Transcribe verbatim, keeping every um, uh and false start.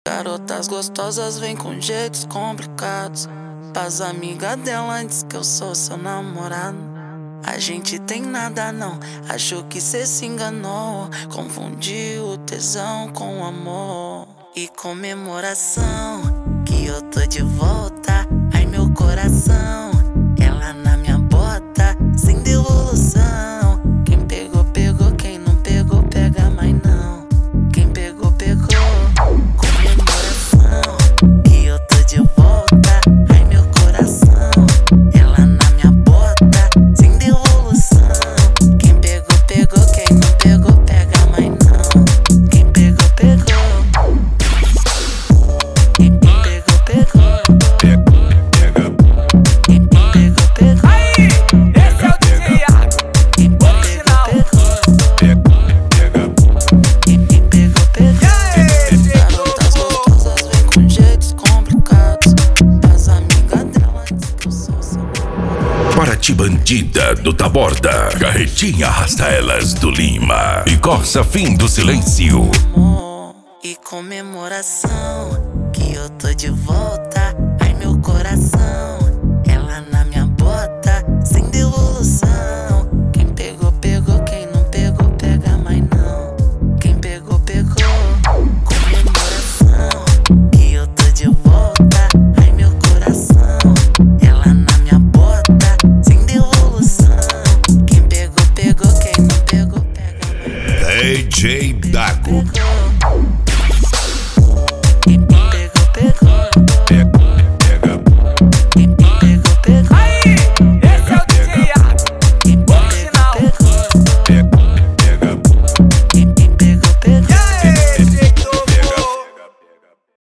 Garotas gostosas vêm com jeitos complicados. Pras amigas dela diz que eu sou seu namorado. A gente tem nada não, achou que cê se enganou. Confundiu o tesão com o amor. E comemoração, que eu tô de volta. Ai meu coração, ela na minha bota, sem devolução. Quem pegou, pegou, quem não pegou, pega mais não. Quem pegou, pegou. Comemoração, que eu tô de volta. Ai meu coração, ela na minha bota, sem devolução. Quem pegou, pegou, quem não pegou, pega mais não. Quem pegou, pegou. Quem pegou, pegou. Quem pegou, pegou. Aí, esse é o D J Iago. Quem pegou, pegou. Quem pegou, pegou. Garotas gostosas vêm com jeitos complicados. As amigas dela dizem que eu sou seu. Paraty Bandida do Taborda, Carretinha Arrasta Elas do Lima e Corsa Fim do Silêncio. Amor e comemoração, que eu tô de volta. Ai meu coração,